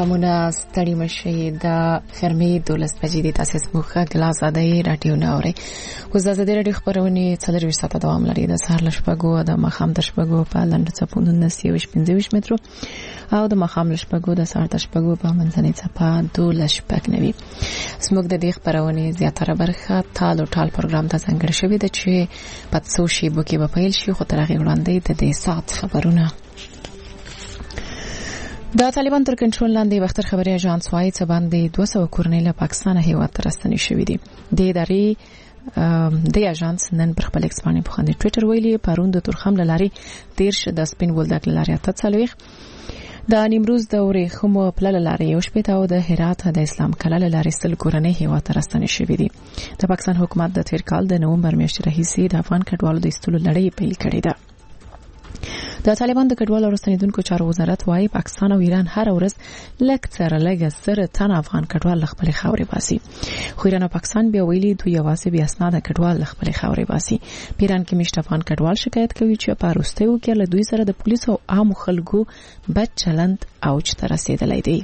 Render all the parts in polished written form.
پیغامونه ستړي مشي د خرمې 12 بجې د تاسیس مخه ګلاس ادای رادیو نوري اوس د زده رادیو خبرونه 40 ساعته دوام لري د سهار لشپګو د مخام د شپګو په لنډ چپونو 915 مترو او د مخام لشپګو د سهار د شپګو په منځنۍ چپه 12 شپګ نوي سموږ د دې خبرونه زیاتره برخه تال او ټال پروګرام ته څنګه شوی د چې په څو شی بوکي په پیل شي خو ترغه وړاندې د دې سات خبرونه د طالبان تر کنټرول لاندې وختر خبري اژانس وايي چې باندې 200 کورنۍ له پاکستان هیواد ته راستنې شوې دي د ادارې د اژانس نن پر خپل ایکس باندې په خندې ټوئیټر ویلي پروند د ترخم لاري 13 د سپین ولدک لاري ته څلويخ د نیمروز د ورېخمو پلل لاري او شپته او د هرات د اسلام کلل لاري سل کورنۍ هیواد ته راستنې شوې دي د پاکستان حکومت د تیر کال د نومبر میاشتې راهیسې د افغان کډوالو د استلو لړۍ پیل کړې ده د طالبان د کډوالو رسنیدونکو چارو وزارت وايي پاکستان او ایران هر ورځ لکه سره تن افغان کډوال خپل خاورې باسي خو ایران او پاکستان بیا ویلي دوی یوازې بیا اسناد کډوال خپل خاورې باسي پیران کې مشت افغان کډوال شکایت کوي چې په روستیو کې له دوی سره د پولیسو او عام خلکو بد چلند اوج ته رسیدلی دی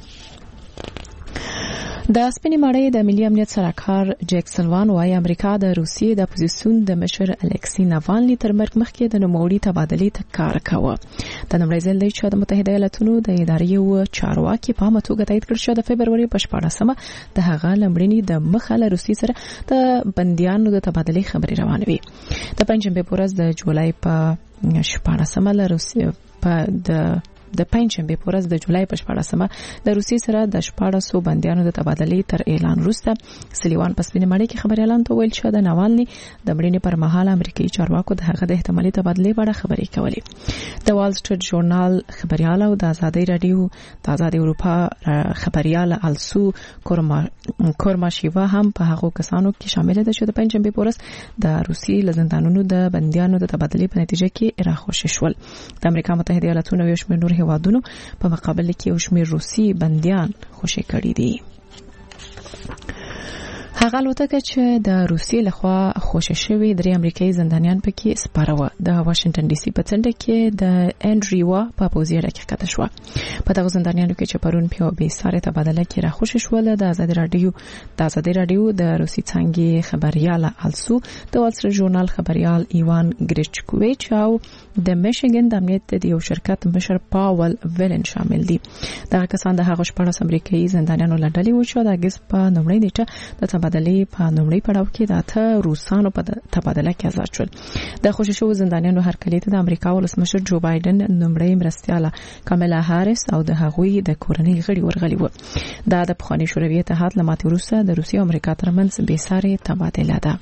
د سپینې ماړۍ د ملي امنیت سلاکار جیک سلوان وايي امریکا د روسیې د اپوزیسیون د مشر الکسی ناوالني تر مرګ مخکې د نوموړي تبادلې ته کار کاوه د نړۍ ځل دی چې د متحده ایالاتونو د ادارې او چارواکي په متوګه تایید کړ چې د فبرवरी په 14مه د هغه لمړني د مخاله روسي سره د بنديانو د تبادلې خبري روانه وي د پنځمبه پورز د جولای په 14مه له روسي په د پنځمبه پورز د جولای په 14مه د روسي سره د 1400 بنديانو د تبادلې تر اعلان وروسته سلیوان په سپینې ماړۍ کې خبري اعلان ته ویل چې د ناوالني د مړینې پر مهال امریکایي چارواکو د هغه د احتمالي تبادلې په اړه خبري کولې د وال سټریټ ژورنال خبريال او د آزادۍ رادیو د آزاد اروپا خبريال السو کورماشیوا هم په هغه کسانو کې شامل دي چې د پنځمبه پورز د روسي لزندانونو د بنديانو د تبادلې په نتیجه کې راخوشي شول د امریکا متحده ایالاتونو یو شمېر نور هیوادونو په مقابل کې یو شمېر روسي بنديان خوشي کړي دي هغه لوتکه چې د روسیې لخوا خوشي شوی درې امریکایي زندانیان پکې سپاره و د واشنگټن ډي سي په څنډه کې د انډریوا په پوزیره کې کته شو په دغه زندانیانو کې چې پرون په به ساره تبادله کې را خوشي شول د آزاد رادیو د روسي څنګه خبريال السو د وال سټریټ ژورنال خبريال ایوان ګریچکوویچ او د میشیګن د امنیت د یو شرکت مشر پاول ویلن شامل دي دغه کسان د هغه شپږ امریکایي زندانیانو لړلې و چې د اگست په نومړۍ نیټه د تبادلې په نومړۍ پړاو کې د اته روسانو په تبادله کې آزاد شول د خوشي شو زندانیانو هرکلی ته د امریکا ولسمشر جو بایدن نومړۍ مرستياله کاملا هاریس او د هغوی د کورنۍ غړي ورغلي و د پخوانی شوروي اتحاد لماتې وروسته د روسیې او امریکا ترمنځ بې ساري تبادله ده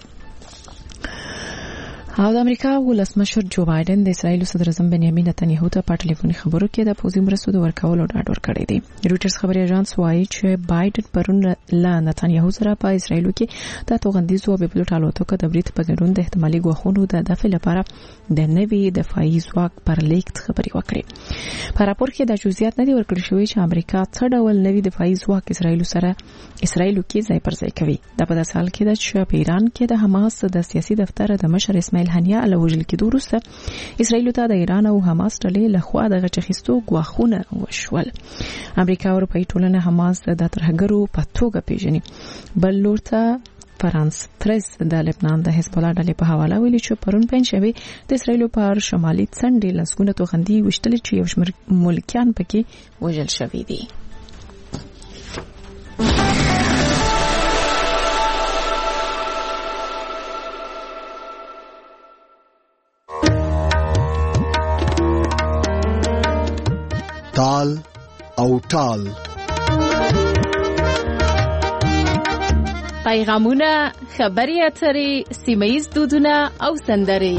او د امریکا ولسمشر جو بایدن د اسرایل صدر اعظم بنیامین نتنیاهو ته په ټلیفوني خبرو کې د پوزي مرستو د ورکولو ډاډ ورکړی دی رويټرز خبري اژانس وايي چې بایدن پرون له نتنیاهو سره په اسرایل کې د توغندیزو او بلوټ الوتکو د بریټ په ګډون د احتمالي غوښونو د دفع لپاره د نوي دفاعي ځواک پر لیک خبري وکړي په راپور کې د جزئیات نه دی ورکړل شوی چې امریکا څه ډول نوي دفاعي ځواک اسرایل کې ځای پر ځای کوي د په داسال کې د ایران کې د حماس د سیاسي دفتر د مشر اسماعیل هنیا له وژل کېدو وروسته اسرایل ته د ایران او حماس ډلې لخوا د غچخستو غواخونه وشول امریکا او اروپאי ټولنه حماس د ترهګرو په توګه پیژني بل لورته فرانس پریس د لبنان د حزب الله ډلې په حواله ویلي چې پرون پنځشنبه د اسرایل په شمالي څنډې لسګونه توغندي وشتل چې یو شمېر ملکیان پکې وژل شوي دي تال او ټال پیغامونه خبري اترې سیمایي دودونه او سندري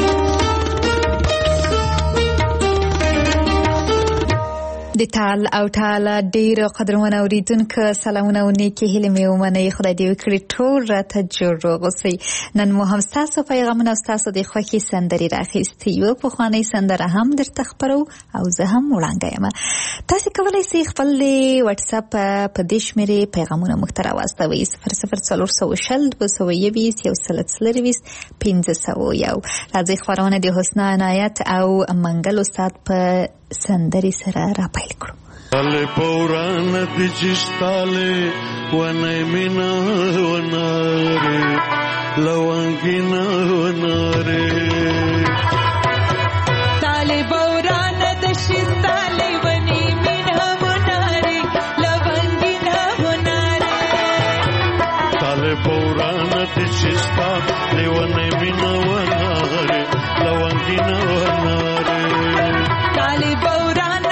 د تال او ټال ډیر قدرمن اوریدونکو سلامونه او نیکی هیله مې ومنئ خدای دې وکړي ټول راته جوړ روغ اوسئ نن مو هم تاسو پیغامونه تاسو د خوښي سندري راخېستي یو په خواني سندره هم درته خبرو او زه هم وړاندې یم تاسو کولای شئ خپل واتس اپ په دې شمیرې پیغامونه مختار واستوي 00420 220 1501 راځي خبرونه د حسنا عنایت او منګل استاد په سندري سره را پیل کړو Ale paurana digistale wana mina wanare lawangina wanare tale paurana digistale wani mina wanare lawangina wanare tale paurana digistale wana mina wanare lawangina wanare tale paurana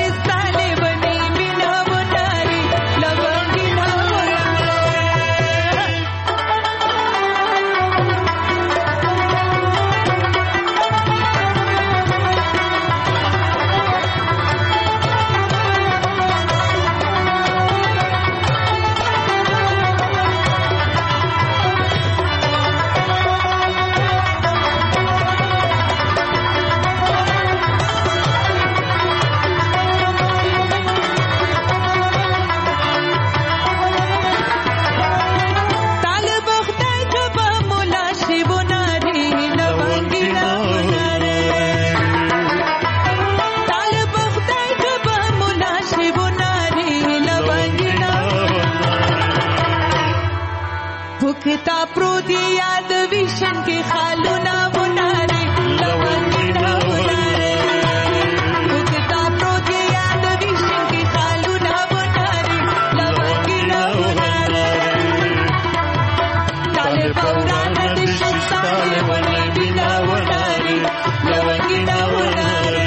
भुखता प्रोदी याद विशन के खालूना बुनारे लवंगिना बुनारे भुखता प्रोदी याद विशन के खालूना बुनारे लवंगिना बुनारे ताले पौराना दिशताले वने बिना बुनारे लवंगिना बुनारे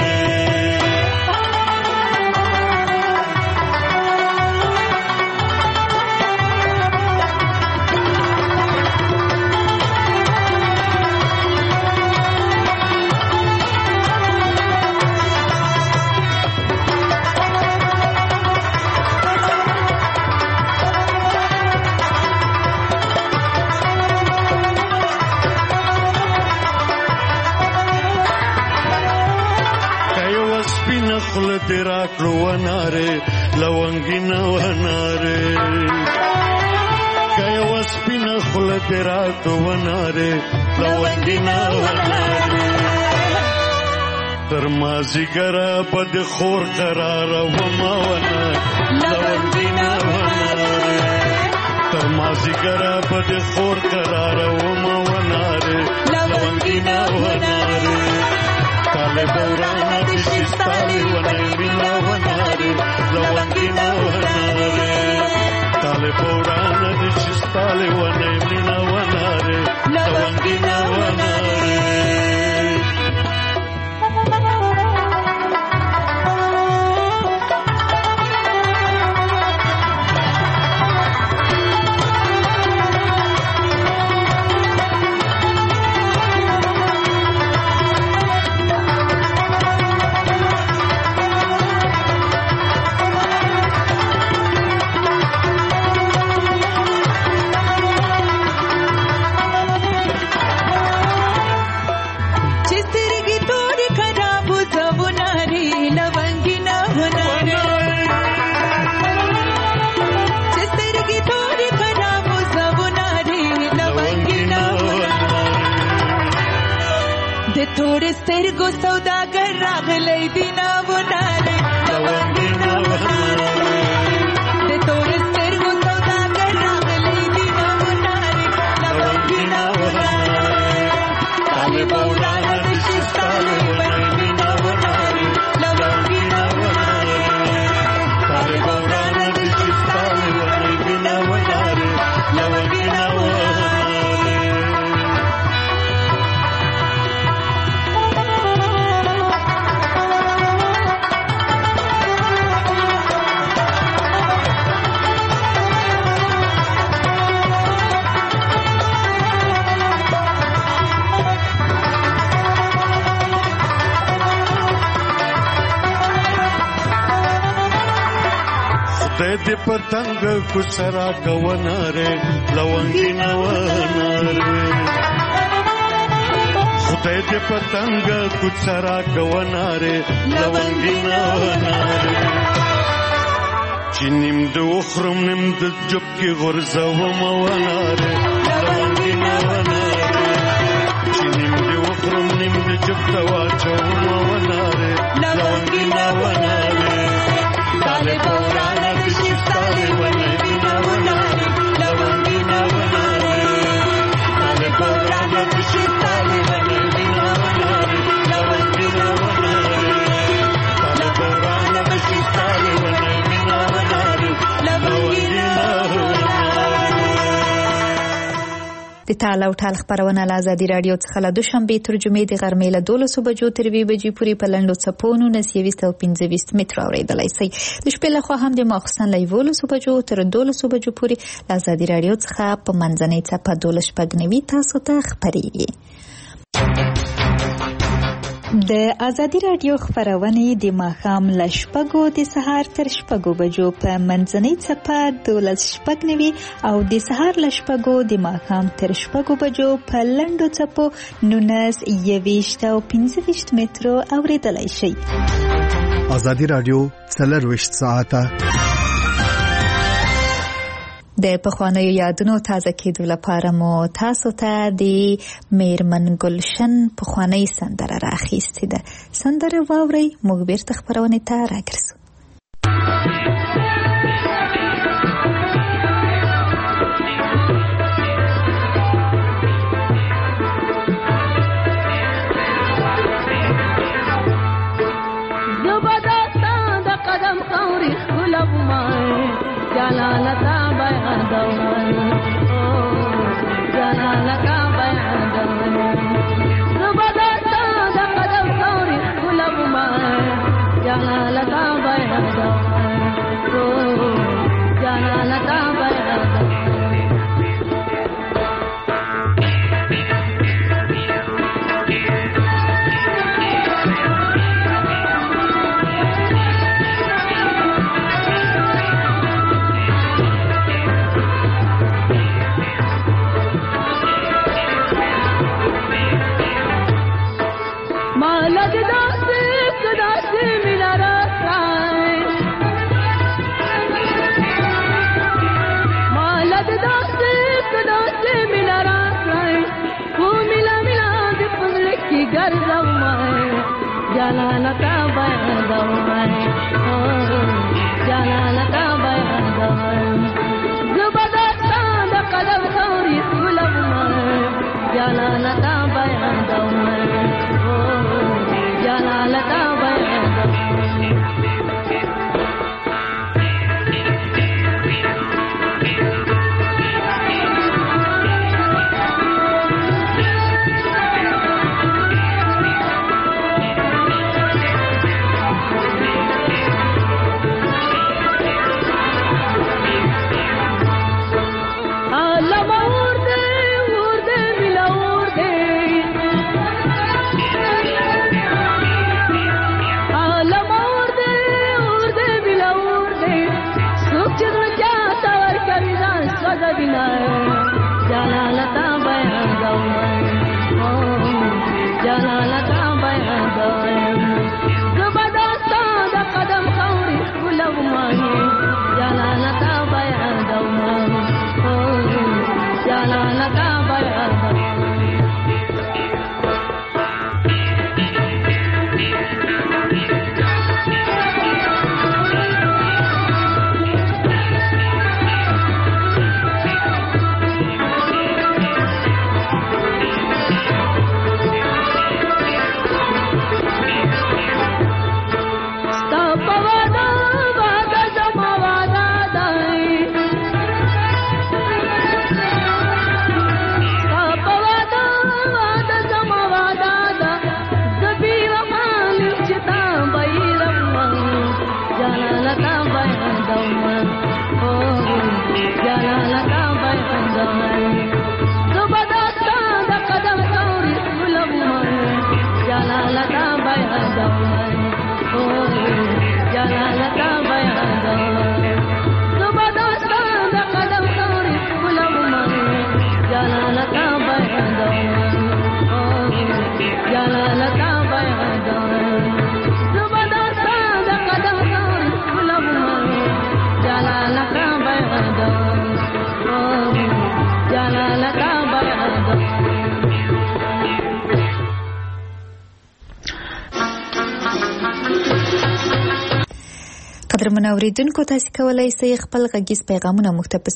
तेरा क्रोवनारे लवंगिना वनारे कय वस्पिना खुल तेरा क्रोवनारे लवंगिना वनारे तरमाजी करा बद खोर करार वमा वना लवंगिना वनारे तरमाजी करा बद खोर करार वमा वनारे लवंगिना वनारे ताले पौराना दिशताले wane mina wanare lawangina wanare ताले पौराना दिशताले wane mina wanare lawangina wanare थोड़े सिर को सौदागर राग ले बिना बुनारे लवंगिना बुनारे थोड़े सिर को सौदागर राग ले बिना बुनारे लवंगिना बुनारे ताले पौराना दिशताले wane बिना बुनारे लवंगिना बुनारे ताले पौराना दिशताले wane बिना बुनारे लवंगिना बुनारे दे पतंग कुसरा कवनारे लवंगिना वनारे खुदे दे पतंग कुसरा कवनारे लवंगिना वनारे चिनिम दो उखरम निम द जब की गुरजा वनारे लवंगिना वनारे चिनिम दो उखरम निम द जब तवाचा वनारे लवंगिना वनारे د تال او ټال خبرونه له ازادي راډیو څخه له دوشنبې تر جمعې د غرمې له 12 بجو تر 2 بجې پورې په لنډو څپو 1925 متر اورېدلای شئ. د شپې لخوا هم د ماخوستن له 11 بجو تر 12 بجو پورې له ازادي راډیو څخه په منځنۍ څپه 12 تاسو ته خبرېږي. د ازادي راډیو خبرونه د ماښام له 6 د سهار تر 6 بجو په منځنۍ څپه 12 او د سهار له 6 د ماښام تر 6 بجو په لنډو څپو 19 او 25 متر اورېدلای شئ. ازادي راډیو 24 ساعته د پخوانیو یادونو تازه کېدو لپاره مو تاسو ته د میرمن ګلشن پخوانی سندره راخیستې ده. سندره واورئ، موږ بیرته خبرونې ته راګرځو. جلالتا بیان دوان جلالتا بیان دوان زبادتا دا قدم ثوری خلب مان جلالتا بیان دوان جلالتا بیان دوان جلالتا بیان دوان جلالتا بیان دوان زبادتا دا قدم ثوری خلب مان جلالتا بیان دوان جلالتا بیان دوان जलालता बैन दोवन जलालता बैन दोवन ज़बरदस्ता दा कदम खौरी गुलब माही जलालता बैन दोवन जलालता बैन दोवन قدرمن اوریدونکو تاسو کولای شئ خپل غږیز پیغامونه موږ ته په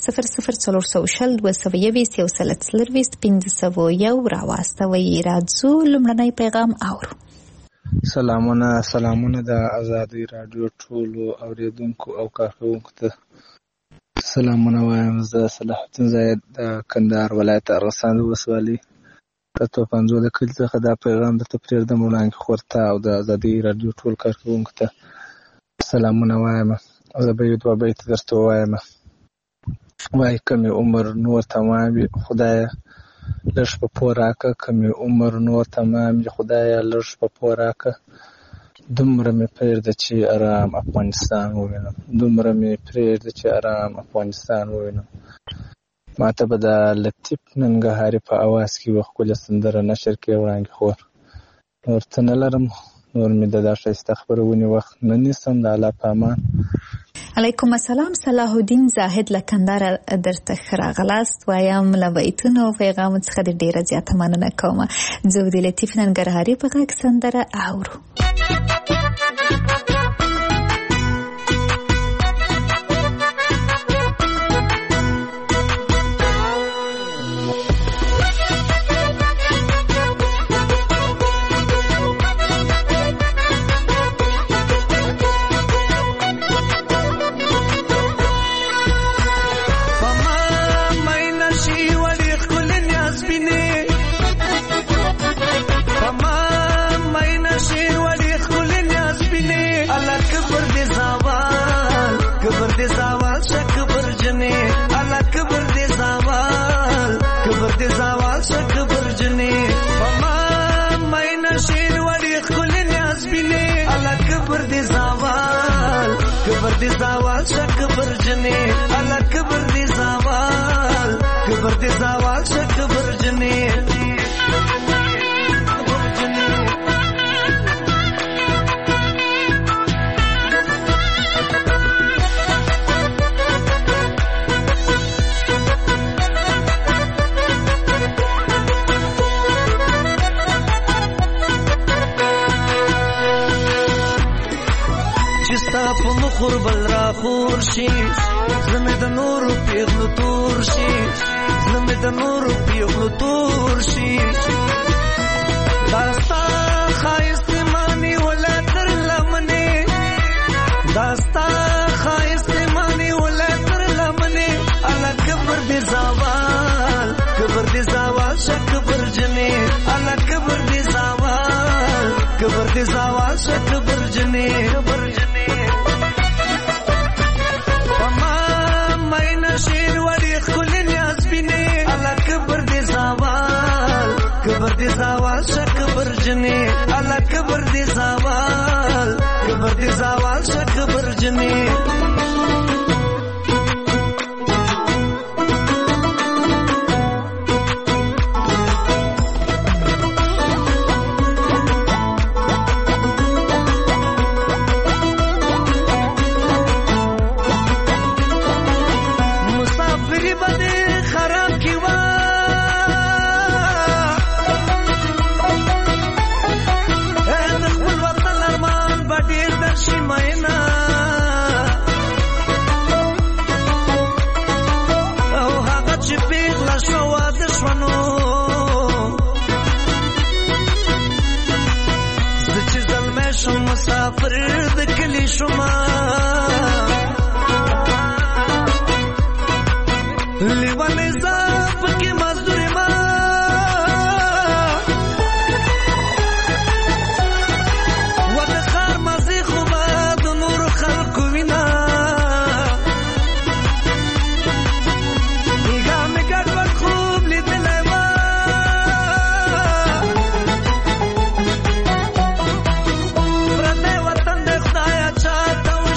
00422 راواستوئ. راځو لومړنی پیغام اورو. سلامونه د ازادي رادیو ټولو اوریدونکو او کارکونکو ته سلامونه وایم. زه صلاح الدین زاید د کندهار ولایت ارغستان ولسوالۍ د توپنځو د کلي څخه دا پیغام درته پرېږدم وړاندې خورته او د ازادۍ راډیو ټول کارکوونکو ته سلامونه وایم. زه به یو دوه بیته درته ووایم. وایي که مې عمر نور تمام وي خدایه لږ په پور راکړه، که مې عمر نور تمام وي خدایه لږ په پور راکړه، دومره مې پرېږده چې ارام افغانستان ووینم، دومره مې پرېږده چې ارام افغانستان ووینم. ما ته به د لطیف ننګهاري په اواز کې یوه ښکلې سندره نشر کړې وړاندې خور. نور څه نه لرم، نور مې د دا ښایسته خپرونې وخت نه نیسم. د الله په امان. علیکم السلام. صلاح الدین زاهد له کندهار درته ښه راغلاست. وایم له بیتونو او پیغامو څخه د ډېره زیاته مننه کوم. زه د لطیف ننګرهاري په غږ سندره اورو. زوال شک برجنی الا کبر دی زوال کبر دی زوال شک برجنی مخور بل را خور شي زمه د نور پیغلو تور شي زمه د نور پیغلو تور شي داستا خایست مانی ولا تر لمنه داستا خایست مانی ولا تر لمنه الا کبر دی زوال شک برجنه الا کبر دی زوال شک برجنه زوال شک برجنی الا کبر دی زوال شک برجنی مسافری بده خراب کیوا مسافر د کلی شما لیوانه زاپ کې مزدور ما و د خار مزي خو با د نور خلق وینا میګه میګه ټول خوب لیدلای ما ورته وطن د خدای چاته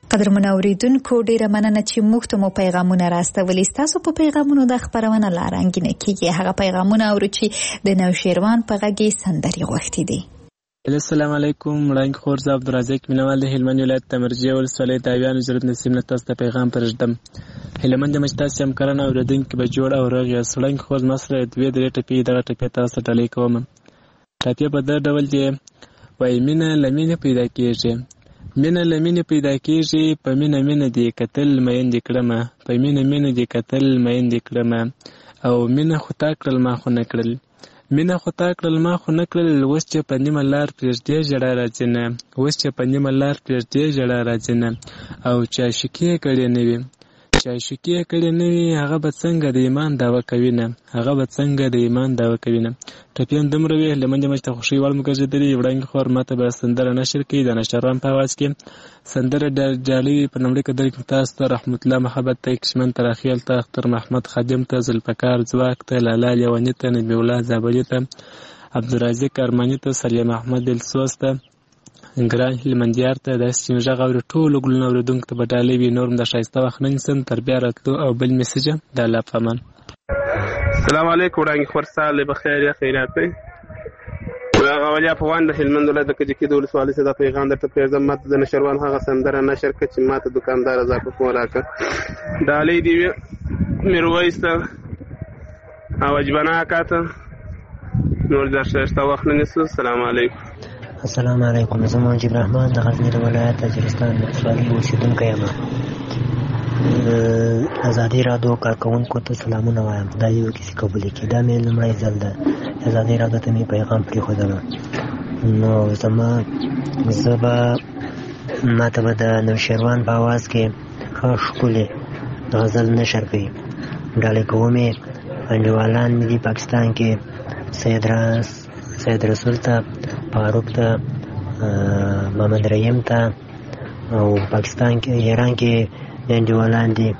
قدرمن اوریدونکو ډیره مننه چې موږ ته مو پیغامونه راستولي. تاسو په پیغامونو د خبرونه لارنګینه کیږي. هغه پیغامونه اورو چې د نوشیروان په غږی سندري غوښتي دي. السلام علیکم. وړاندې خور زه عبدالرزاق مینوال د هلمند ولایت تمرجه ولسوالۍ تاویان وزارت نسیم نه تاسو ته پیغام پرېږدم. هلمند د مجتاز همکارانو اوریدونکي به جوړ او روغ یاست. وړاندې خور زما سره 2-3 ټپې دغه ټپې تاسو ته ډالۍ کوم. ټپې په دغه ډول دی: وایي مینه له مینې پیدا کېږي، مینه له مینې پیدا کېږي، په مینه مینه دې کتل میندې کړمه، په مینه مینه دې کتل میندې کړمه، او مینه خو تا کړل ما خو نه کړل، مینه خو تا کړل ما خو نه کړل، اوس چې په نیمه لار پرېږدې ژړا راځي نه، اوس چې په نیمه لار پرېږدې ژړا راځي نه، او چې عاشقي یې کړې نه وي، چې عاشقي یې کړې نه وي، هغه به څنګه د ایمان دعوه کوي نه، هغه به څنګه د ایمان دعوه کوي نه. ټپې هم دومره وي. هلمند مجلس ته خوښۍ وړ مو ګرځېدلي. وړاندې خور ماته به سندره نشر کړي د نشروان په اواز کې. سندره ډالۍ په لومړي کې درکړم تاسو ته: رحمت الله محبت ته، کشمن ته، راخیل ته، اختر محمد خادم ته، ذوالفقار ځواک ته، لالا لیواني ته، نبی الله زابلي ته، عبدالرازق ارماني ته، سلیم احمد دلسوز ته، ګران هلمندیار ته، داسې چې غږ اوري ټولو ګلونه اورېدونکو ته به ډالۍ وي. نور هم د ښایسته وخت نه نیسم تر بیا راتلو او بل میسج د الله په امان. السلام علیکم. وړاندې خور سال بخیر یا خیرات دی. اولیا افغان د هلمند ولایت د کجکي د ولسوالۍ څخه دا پیغام درته پرېږدم. ماته د نشروان هغه سندره نشر کړه چې ماته دوکاندار اضافه کوم راکړه. ډالۍ دې وي میرویس ته او اجبنا اکا ته. نور د ښایسته وخت نه نیسو. السلام علیکم. السلام علیکم. زه مجيب الرحمن د غزني ولایت اجرستان ولسوالۍ اوسېدونکی یم. ازادي رادیو کارکوونکو ته سلامونه وایم. خدای دې وکړي چې قبول کړي. دا مې لومړی ځل ده ازادي رادیو ته مې پیغام پرېښودلی. نو زه به ماته به د نوشیروان په اواز کې ښه ښکلې غزل نشر کړي. ډالۍ کوم یې انډیوالان مې دي پاکستان کې: سید رسول ته، فاروق ته، محمد رحیم ته، او پاکستان کې ایران کې انډیوالان دي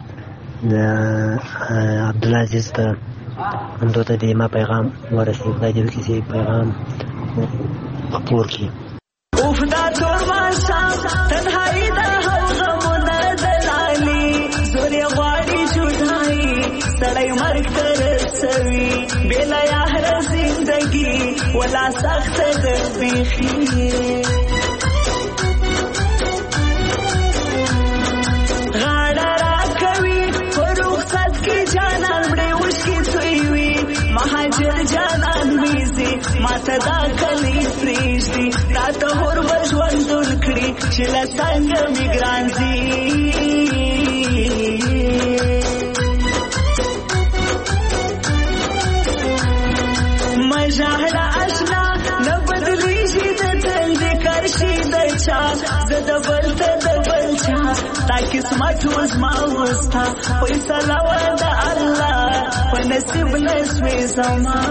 عبدالعزیز ته. همدو ته دې ما پیغام ورسېږي. خدای دې وکړي چې پیغام خپور کړي. اوف دا ټول ماښام تنهایي ده او غمونه دلالي، زور یې غواړي جدایي، سړی مرګ ته رسوي، بې له یاره زندګي ولا سخته ده بیخي. غاړه راکوي په رخصت کې جانان مړې اوښکې تویوي، مهاجر جانان ویزي ماته دا کلی پرېږدي، راته هور به ژوندون کړي چې له څنګه مې ګران ځي. مژاړه اشنا نه بدلیږي د تل د کرشي د چا، زه د بل ته د بل چا، تا قسمت وزما وستا فیصله وه د الله په نصیب نسوې زما.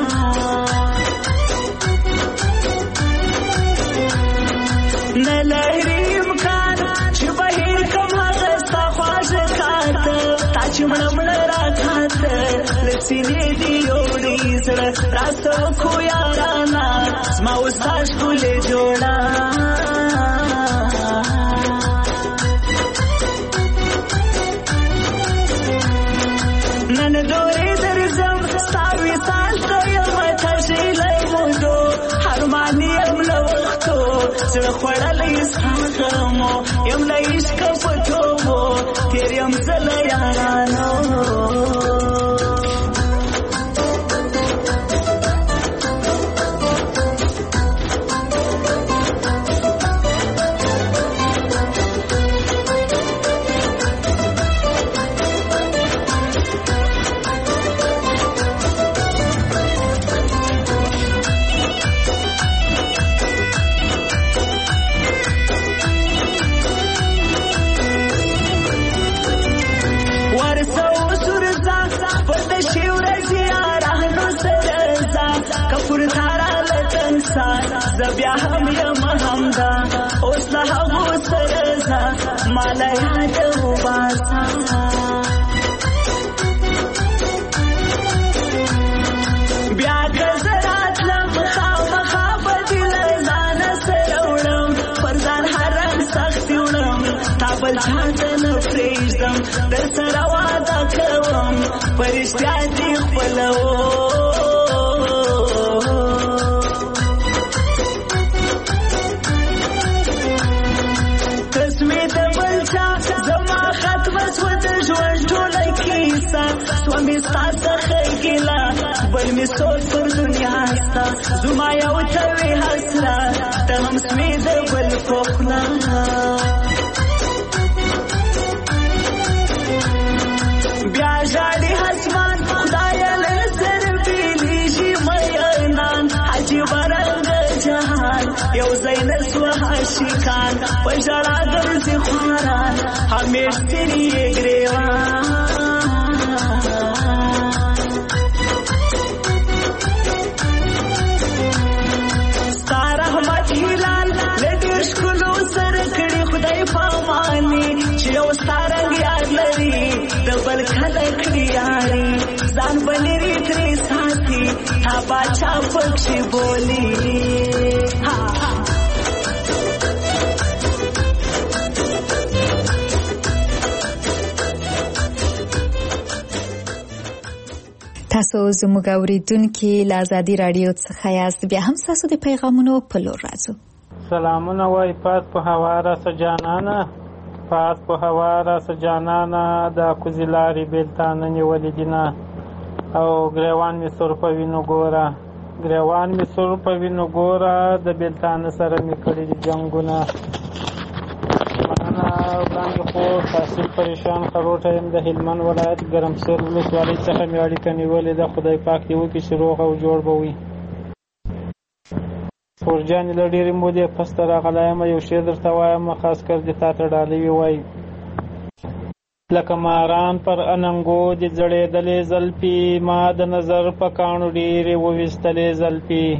نه لري امکان چې بهیر کم هغه ستا خواږه کاته، تا چې مړه مړه راکاته له سینې دې یوړې زړه راته وکړو یارانه زما و ستا ښکلې جوړه. نن دورې درځم ستا وصال ته یم تږلی مودو، حرمان یم له وختو زړه خوړلی ستا غمو، یم له عشقه په توبو تېر یم زه له یارانو. زبیا هم یم همدا اوس له هغو سره ځه ماله یاد وباسه. بیا که زه راتلم خامخا به دې له ځانه سره وړم، پر ځان هر رنګ سختي وړم، ستا بل چاته نه پرېږدم در سره واده کوم په رښتیا دې خپلوم قسمې د بل چا زما ختمه سوه د ژوند ټوله کیسه سوه مې ستا څخه ګیله بل مې سوچ پر دنیا ستا زما یو تړې حسرت ته هم سوې د بل په خوله بیا ژاړي اسمان خدایه له سره بیلیږي میینان عجیبه رنګه جهان یو ځای نه سوه عاشقان په ژړا ګرځي خواران همیش تیری یې ګریوان ستا رحمت هلال له ډېر ښکلو سره کړي خدای پاماني چې یو ستا رنګ یاد لري د بل کله کړي یاري ځان به لرې ترې ساتي تا باچا پکښې بولي تاسو زموږ اورېدونکي له ازادي راډیو څخه یاست بیا هم ستاسو د پیغامونو په لور راځو سلامونه وای پات په هوا راسه جانانه پات په هوا راسه جانانه دا کوزې لارې بېلتانه نیولې دینه او ګریوان مې سور په وینو ګوره ګریوان مې سور په وینو ګوره د بېلتانه سره مې کړي دي جنګونه وړاندې خو تحصیل پریشان خروټه یم د هلمند ولایت ګرمسیر ولسوالۍ څخه مې اړیکه نیولې ده خدای پاک دې وکړي چې روغ او جوړ به وي فورجانې له ډېرې مودې پسته راغلی یم یو شی درته وایم خاص کر دې تا ته ډالۍ ووایي لکه ماران پر اننګو دې ځړېدلې زلفې ما د نظر په کاڼو ډېرې وویستلې زلفې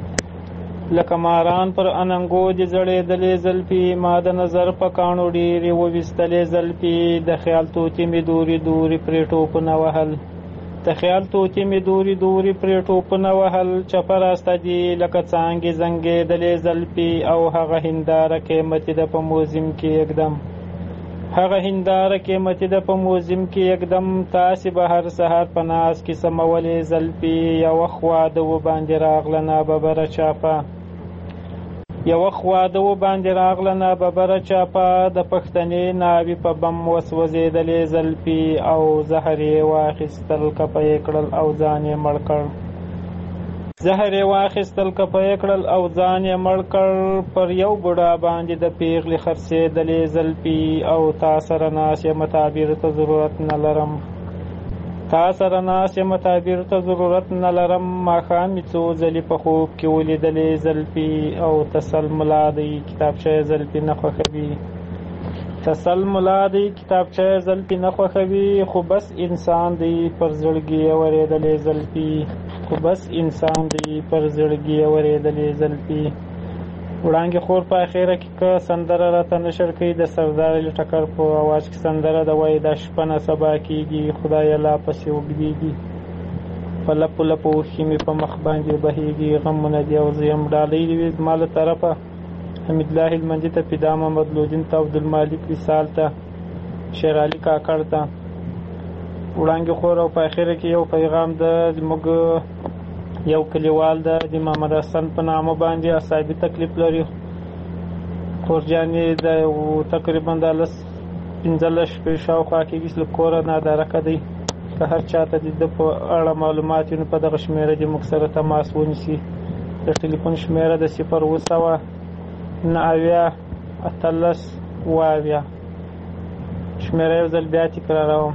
لکه ماران پر اننګو دې زړېدلې زلفې ما د نظر په کاڼو ډېرې وویستلې زلفې د خیال طوطي مې دورې دورې پرې ټوپونه وهل د خیال طوطي مې دورې دورې پرې ټوپونه وهل چپه راسته دي لکه څانګې زنګېدلې زلفې او هغه هنداره قیمتي ده په موزیم کې یکدم هغه هنداره قیمتي ده په موزیم کې یکدم تاسې به هر سهار په ناز کې سمولې زلفې یوه خوا د و باندې راغله ناببره چاپه یوه خوا د و باندې راغله ناببره چاپه د پښتنې ناوې په بم وسوځېدلې زلفې او زهر یې واخیستل کپه یې کړل او ځان یې مړ کړ زهر یې واخیستل کپه یې کړل او ځان یې مړ کړ پر یو بوډا باندې د پیغلې خرڅېدلې زلفې او تا سره ناست یم تعبیر ته ضرورت نه لرم تا سره ناست یم تعبیر ته ضرورت نه لرم ماښام مې څو ځلې په خوب کې ولیدلې زلفې او تسل ملا دی کتابچه یې زلفې نه خوښوي تسل ملا دی کتابچه یې زلفې نه خوښوي خو بس انسان دی پر زړګي یې ورېدلې زلفې خو بس انسان دی پر زړګي یې ورېدلې زلفې وړانګې خور په اخیره کې که سندره راته نشر کوي د سردار علي ټکر په اواز کې سندره ده وایي دا شپه نه سبا کېږي خدایه لا پسې اوږدېږي په لپو لپو اوښکې مې په مخ باندې بهېږي غمونه دي او زه یم ډالۍ دې وي زما له طرفه حمیدالله هلمندي ته فدا محمد لودین ته عبدالمالک وصال ته شیر علي کاکړ ته وړانګې خور او په اخیره کې یو پیغام ده زموږ یو کلیوال ده د محمد حسن په نامه باندې اعصابي تکلیف لري خورجانې د تقریبا د 15 شپې شاوخوا کېږي چې له کوره نادارکه دی که هر چاته د ده په اړه معلومات وي نو په دغه شمېره دې موږ سره تماس ونیسي د ټلیفون شمېره د 0 شمېره یو ځل بیا تکراروم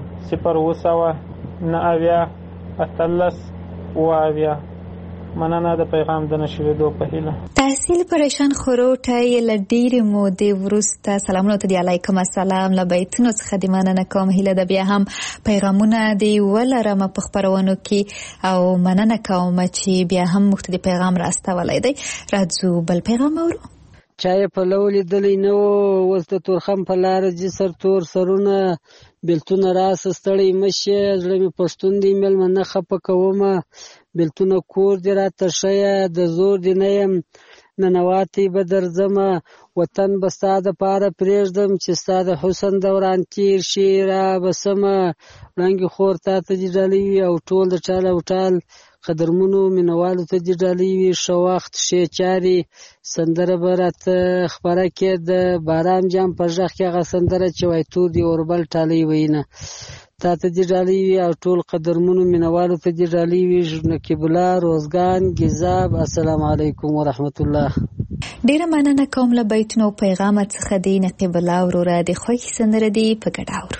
0 مننه د پیغام د نشریدو په هیله تحصیل پریشان خروټه یې له ډېرې مودې وروسته سلامونه ته دې علیکم السلام له بیتونو څخه دې مننه کوم هیله ده بیا هم پیغامونه دې ولرم په خپرونو کې او مننه کوم چې بیا هم موږ ته د پیغام راستولی دی راځو بل پیغام اورو چا یې پلو لیدلی نه و اوس د تورخم په لاره ځي سر تور سرونه بېلتونه راسه ستړی مه شې زړه مې پښتون دی مېلمه نه خفه کومه بېلتونه کور دې راته ښیه د زور دې نه یم ننواتې به درځمه وطن به ستا دپاره پرېږدم چې ستا د حسن دوران تېر شي رابسمه وړانګې خور تا ته دې ډالۍ وي او ټول د ټال او ټال قدرمنو مینوالو ته دې ډالۍ وي ښه وخت ښې چارې سندره به راته خپره کې د باران جام په غږ کې هغه سندره چې وایي تور دې اوربل ټالۍ ویینه تا ته دې ډالۍ وي او ټول قدرمنو مینوالو ته دې ډالۍ وي نقیب الله روزګان ګیزاب السلام علیکم ورحمت الله. ډیره مننه کوم له بیتونو پیغام څخه دی نقیب الله وروره د خوښ سندره دی په ګډه اورو.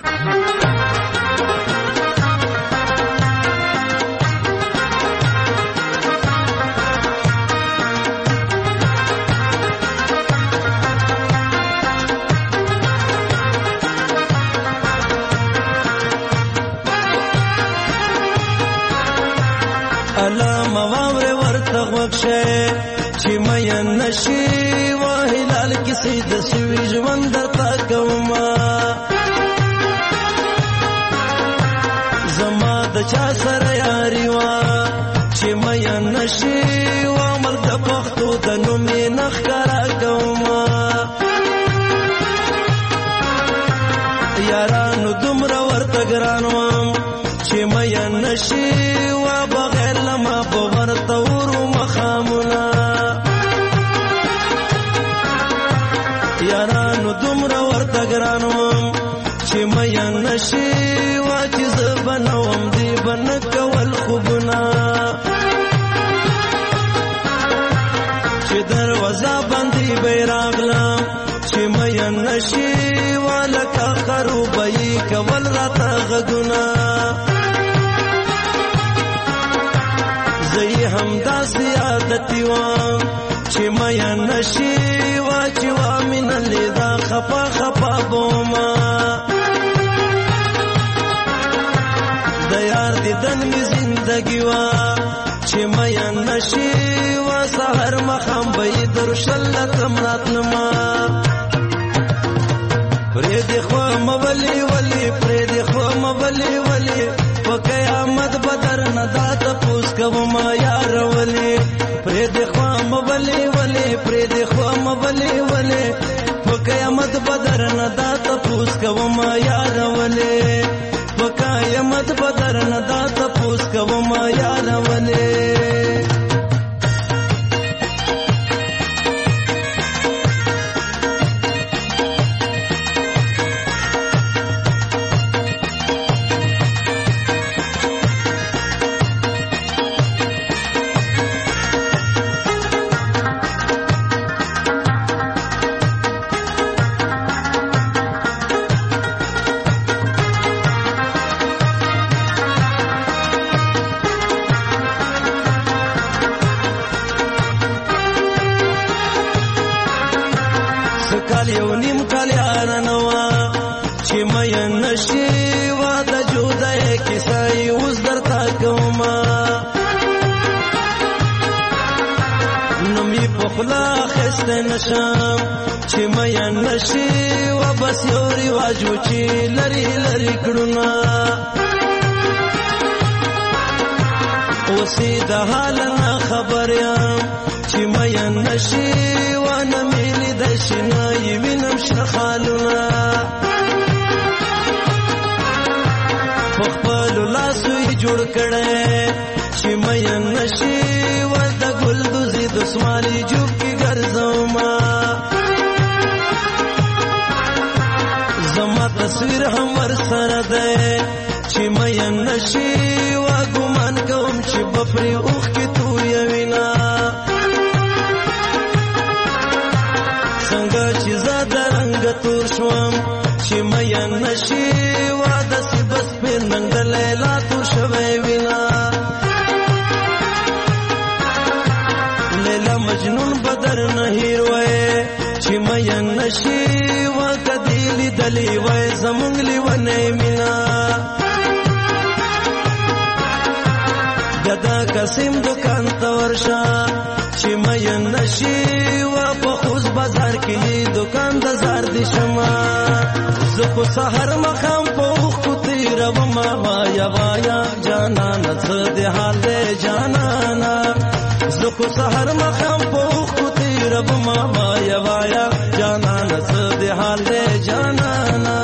علامه واوره ورته وښه چې مې نشي وهلال کیسې د سوي ژوند درته کومه زما د چا سره یاري وا چې مې نشي و مرګ پختو د نوم نه ښکارا کومه یارانو دومره ورته ګران وم چې مې نشي و بغیر لما په ورته ورو مخامونه یارانو دومره ورته ګران وم چې مې نشي و چې زه بنوم دی بن کول خوبونه چې دروازه باندې بیراغلم چې مې نشي و لکه خروبې کول راته غږونه زه هم داسې عادتي وم چې مې نشي و چې وامن لیدا خپا خپا بوما د یار دیدن می زندگی وا چې مې نشي و سحر مخم به درشل تمراتنما پرې د خو مولي ولي پرې د خو مولي ولي په قیامت بدر نه دات پوس کوم یار ولي پرې د خو مولي ولي پرې د خو مولي ولي په قیامت بدر نه دات پوس کوم یار ولي په قیامت بدر نه دات پوس کوم یار ولي نشم چې مې نشي و بس یو رواجو چې لري لري کړونه اوسې د حال نه خبر یم چې مې نشي و نه ملي د شنه وینم شخالونه په خپل لاسو یې جوړ کړي چې مې نشي و د ګل دوزي د سمالي جو زما تصویر هم ور سره ده چې مې نشي و ګمان کوم چې بفري اوخ کې تو یوینا څنګه چې زاده رنگ تور شوم چې مې نشي و د سبس په ننګ لیلا تور شوي وینا لیلا مجنون بدر نه هیروي چې مې نشي و کدی دلی وای زمونږ لیونه مینا ددا قسم دکان ته ورشه چې مې نشي و په خوز بازار کې دکان د زار دي شمه زه په سحر مخام په خو تیر و ما وایا وایا جانا نڅ دې حال جانا زه په سحر مخام په خو تیر رب ما یا وایا جانان سد حال دے جانانا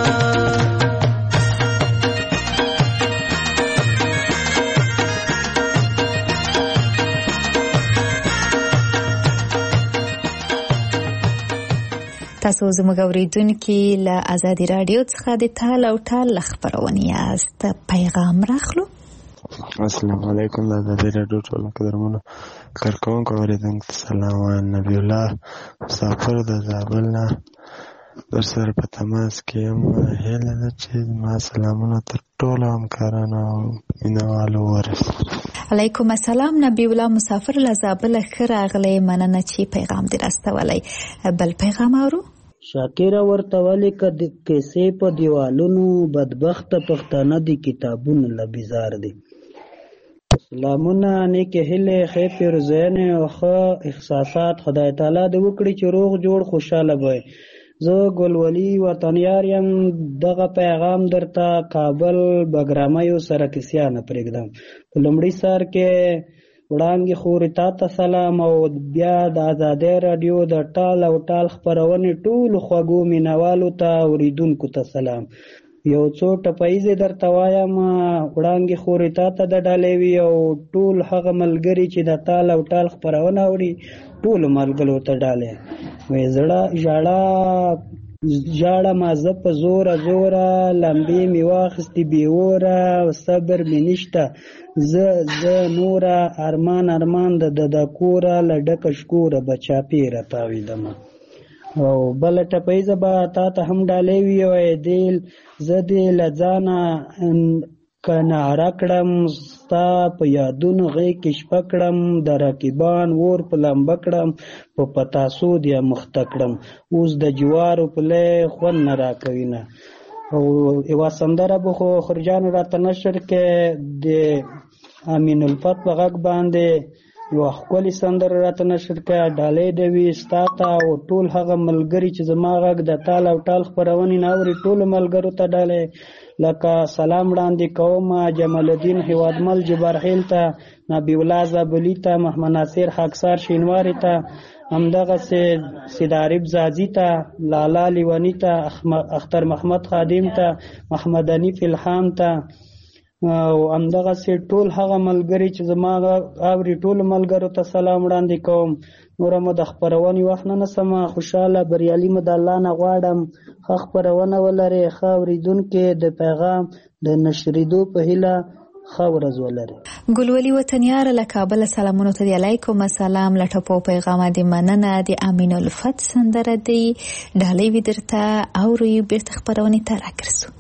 تاسو زموږ اوریدونکي له آزادي رادیو څخه د ټال او ټال خبرونه یاست. پیغام راخلو. السلام علیکم د آزادي رادیو ټول قدرمنو کارکونکو اوریدونکو سلام وایم. نبی الله مسافر د زابل نه در سره په تماس کې یم. هیله ده چې ما سلامونه تر ټولو همکارانو او مینوالو ورسي. علیکم السلام. نبی الله مسافر له زابل ښه راغلی. مننه چې پیغام دې راستولی. بل پیغام اورو. شاکره ورته ولیکه د کیسې په دیوالونو بدبخته پښتانه دي کتابونه له بیزار دي. سلامونه نیکې هیلې ښې پیرزوینې او ښه احساسات خدای تعالی دې وکړي چې روغ جوړ خوشحاله وئ. زه ګلولي وطنیار یم. دغه پیغام درته کابل بګرامیو سره کیسیا نه پرېږدم. په لومړي سر کې وړانګې خورې تا ته سلام او بیا د آزادۍ راډیو د ټال او ټال خپرونې ټولو خوږو مینوالو ته اوریدونکو ته سلام. یو څو ټپیزې درته وایم. وړانګې خورې تا ته د ډالۍ وي او ټول هغه ملګري چې د ټال او ټال خپرونه اوري ټولو ملګرو ته ډالۍ وي. ژاړه مازه په زوره زوره لمبې مې واخیستې بې اوره صبر مې نشته زه نوره ارمان د کوره له ډکه شکوره به چاپېره تاویدمه. او بله ټپیزه به تا ته هم ډالۍ وي او دیل زه دې له ځانه کناره کړم ستا په یادونو غېږ کې شپه کړم د رقیبان اور په لمبه کړم په پتاسو دې مخته کړم اوس د جوارو پلی خوند نه راکوي نه. او یوه سندره به خو خرجانو راته نشر کې د امین الفت په غږ باندې یوه ښکلې سندره راته نشر کې ډالۍ دې وي ستا ته او ټول هغه ملګري چې زما غږ د ټال او ټال خپرونې نه اوري ټولو ملګرو ته ډالۍ لکه سلام وړاندې کوم جمال الدین هیوادمل جبرهیل ته نبی الله زابلی ته محمد ناصر خاکسار شینواری ته همدغسې سیدارب زازي ته لالا لیونی ته اختر محمد خادم ته محمد انیف الهام ته او همدغسې ټول هغه ملګري چې زما اوري ټولو ملګرو ته سلام وړاندې کوم. نوره مو د خپرونې وخت نه نسمه. خوشحاله بریالي مو د الله نه غواړم. ښه خپرونه ولرئ. ښه اورېدونکي د پیغام د نشرېدو په هیله ښه ورځ ولرئ. ګلولي وطنیار له کابل سلامونه ته دی. علیکم السلام. له ټپو پیغام دې مننه. د امین الفت سندره دی ډالۍ وي درته اورئ. بیرته خپرونې ته راګرځو.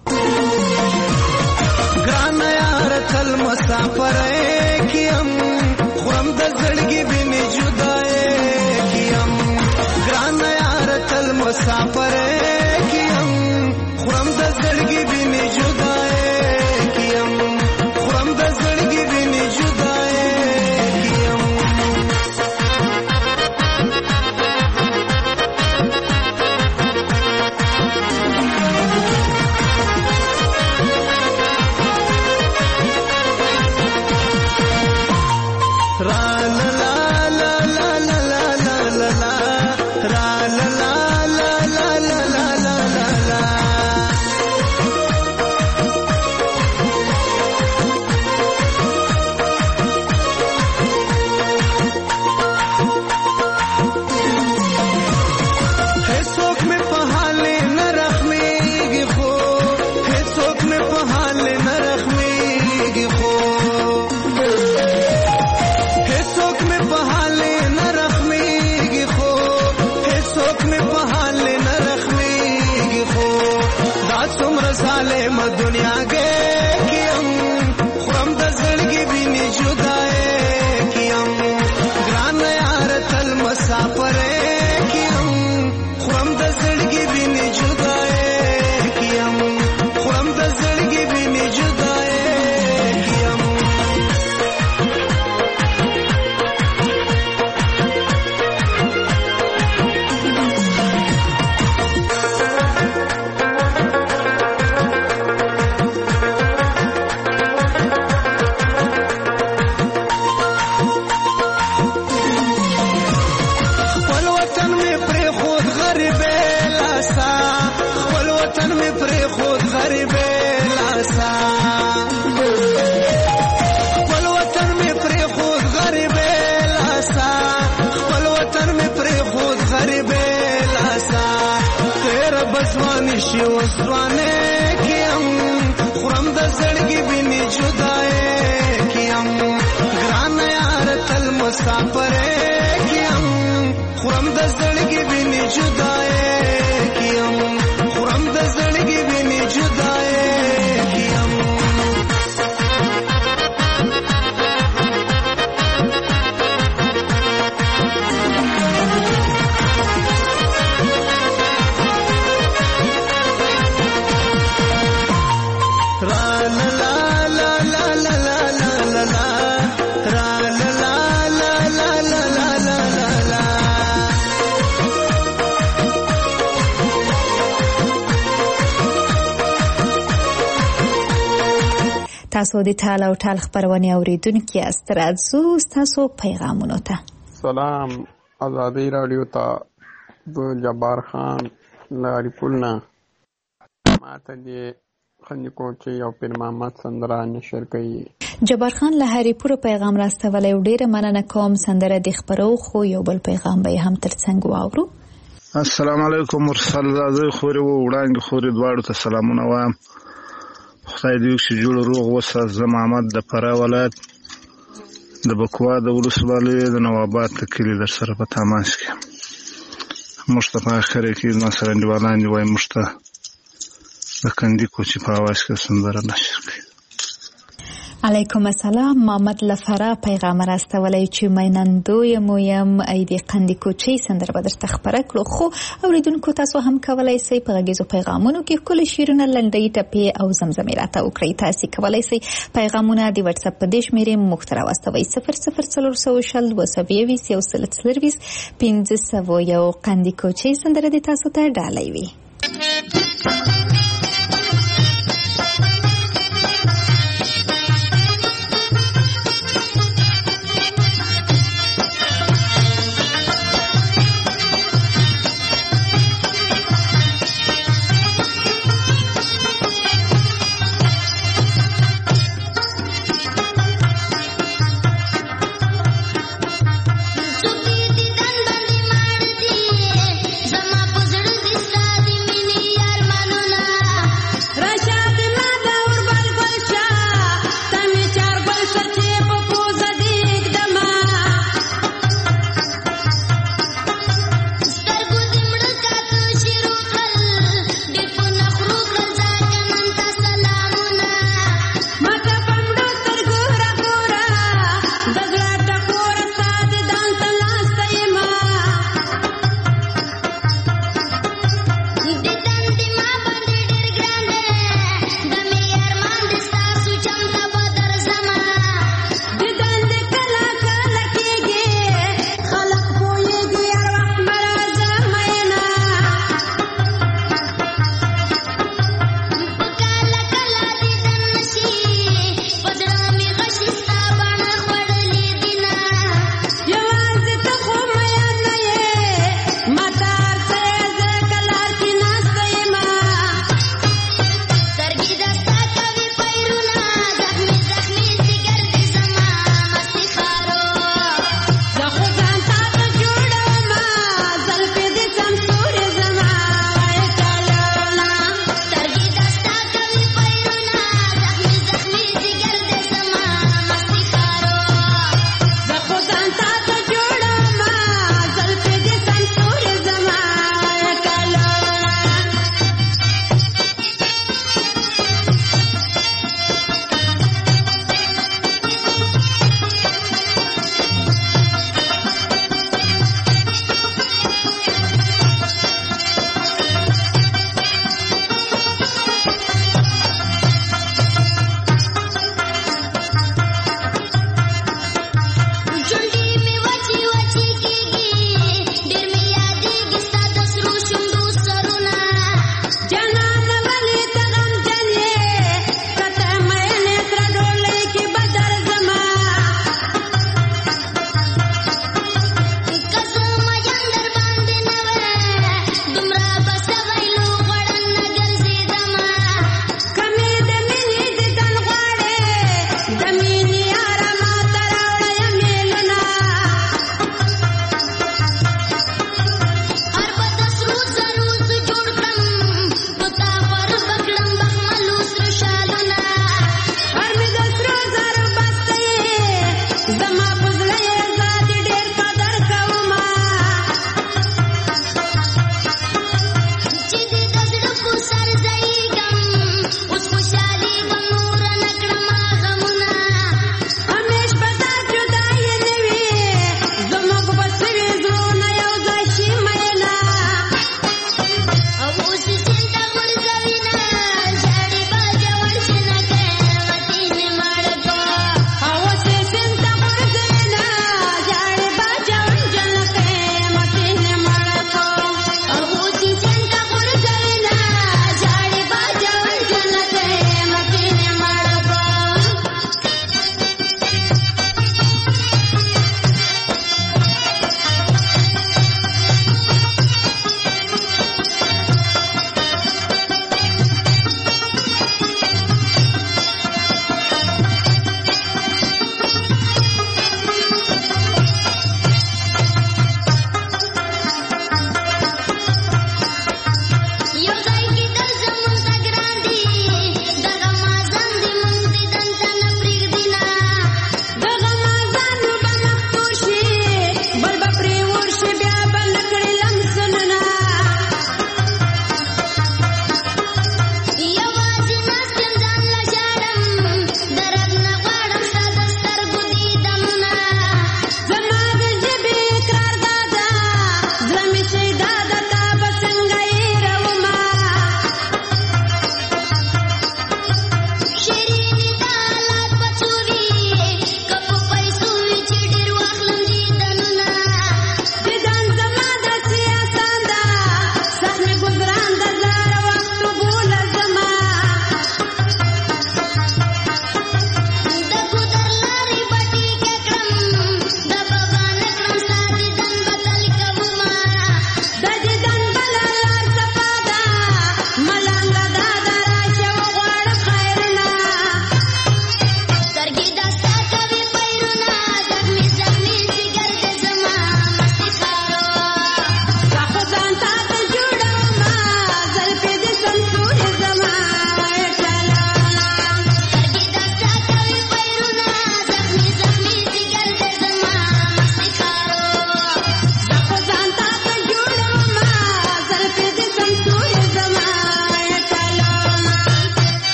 ګران یار کل مسافر کیم خورم د زړګي بینې جدای کیم. ګران یار کل مسافر کیم خورم د زړګي بینې جدای کیم. خورم د زړګي بینې جدای کیم. ځواني شي اوس ځوانه کیم خورم د زړګي بیني جدای کیم ګران یار تل مسافر کیم خورم د زړګي بیني جدای کیم خورم د زړګي بیني جدای کیم تاسو د ټال او ټال خبرونه اوریدونکو یاست. راځو تاسو پیغامونو ته. سلام آزادی رادیو ته د جبار خان لاري پولنا ماته دی خنکو چې یو پیر محمد سندره نشر کړي. جبار خان له هری پور پیغام راستولای ډیره مننه کوم. سندره د خبرو خو یو بل پیغام به هم ترڅنګ واورو. السلام علیکم مرسل زاده خوري وړاندې خوري دواړو ته سلامونه وایم. خدای دې وکړي جوړ روغ وسه. زه محمد د فراه ولایت د بکوا د ولسوالۍ د نواباد د کلي در سره په تماس کې. موږ ته په اخر کې ما سره انډیوالان دي وایي موږ ته د کندي کوچي په اواز کې سندره نشر کړي. علیکم السلام. محمد لفرا پیغام راستولای چې مینندوی مویم ای د قندی کوچی سندره به درته خبره کړو. خو اوریدونکو تاسو هم کولای شئ په غږیزو پیغامونو کې کله شیرونه لنډی ټپی او زمزمې راته وکړئ. تاسو کولای شئ پیغامونه د واتس اپ په دې شمیرې موږ ته راوستوئ 00400 220 130 1501 قندی کوچی سندره د تاسو ته ډالۍ وي. زما پزړ دې ستادي مینې یار مانو نه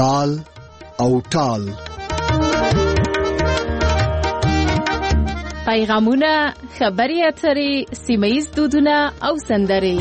تال او ټال. پیغامونه، خبري اترې، سیمه‌ییز دودونه او سندرې.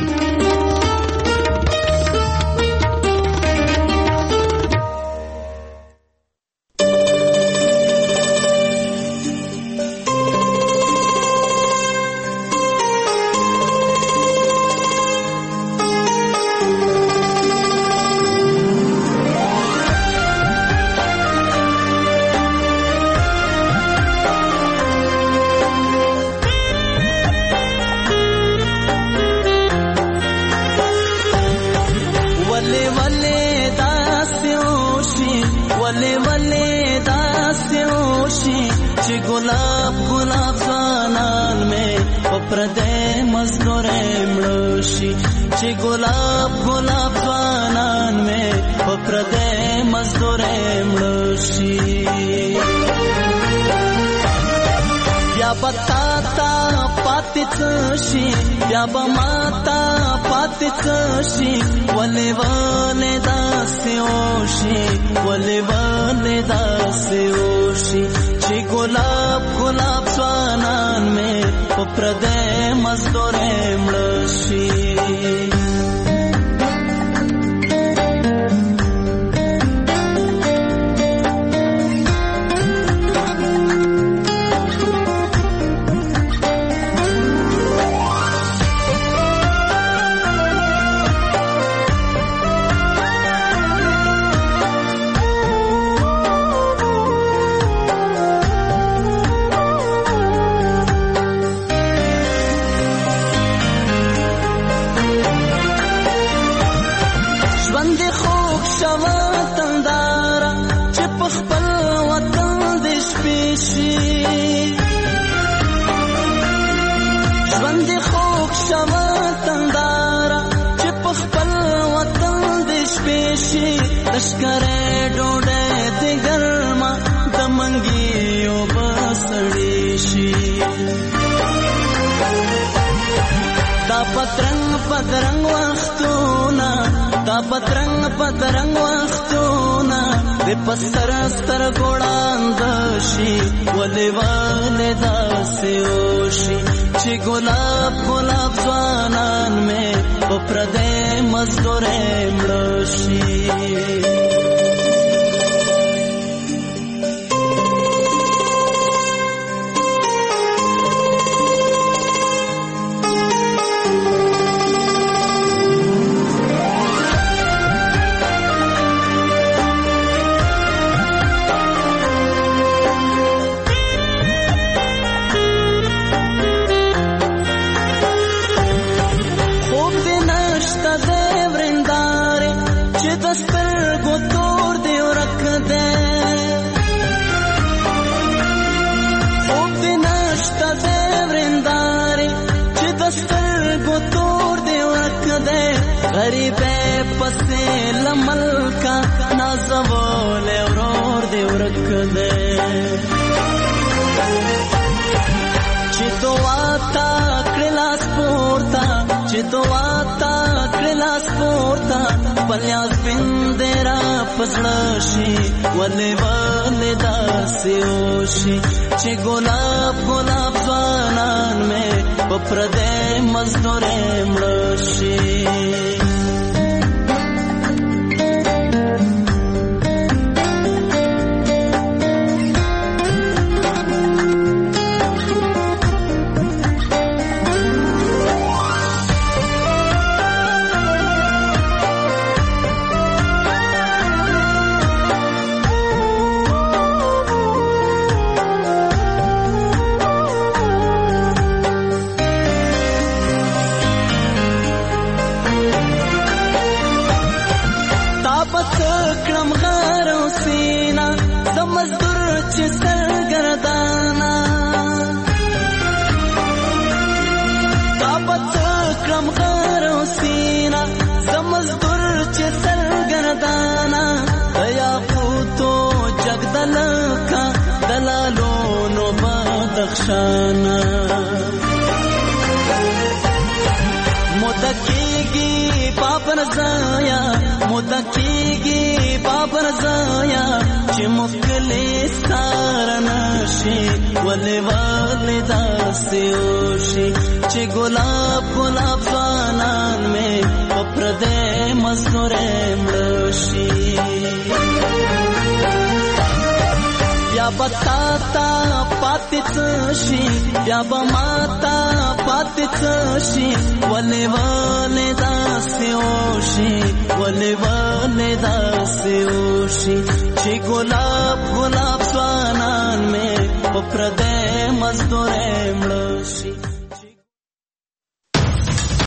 بدخشانا مدکیگی پاپن زایا مدکیگی پاپن زایا چې مخکلې ستارنشي ولې ولې داسې وشي چې ګلاب ګلاب ځوانان مې په پردې مزدورې مړه شي بیا به تا ته پاتې څه شي بیا به ما ته پاتې څه شي ولې ولې داسې وشي ولې ولې داسې وشي چې ګلاب ګلاب ځوانان مې په پردې مزدورې مړه شي